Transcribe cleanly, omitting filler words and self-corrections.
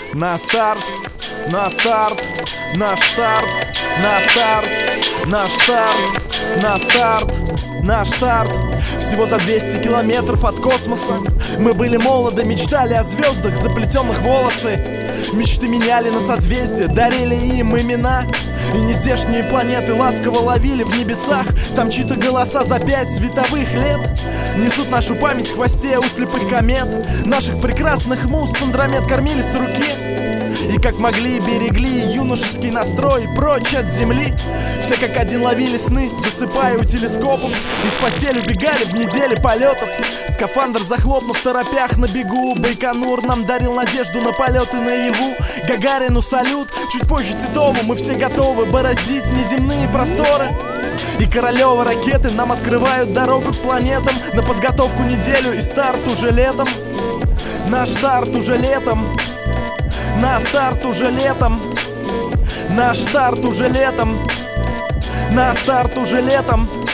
На старт, на старт, наш старт, на старт, наш старт, на старт, наш старт. Всего за 200 километров от космоса мы были молоды, мечтали о звездах, заплетенных в волосы. Мечты меняли на созвездия, дарили им имена. И нездешние планеты ласково ловили в небесах. Там чьи-то голоса за 5 световых лет несут нашу память в хвосте у слепых комет. Наших прекрасных муз с Андромед кормили с руки, и как могли берегли юношеский настрой прочь от земли. Все как один ловили сны, засыпая у телескопов, и с постели бегали в неделе полетов. Скафандр захлопнув в торопях на бегу, Байконур нам дарил надежду на полеты наяву. Гагарину салют, чуть позже Титову. Мы все готовы бороздить неземные просторы, и Королёва ракеты нам открывают дорогу к планетам. На подготовку неделю и старт уже летом. Наш старт уже летом. На старт уже летом. Наш старт уже летом. На старт уже летом.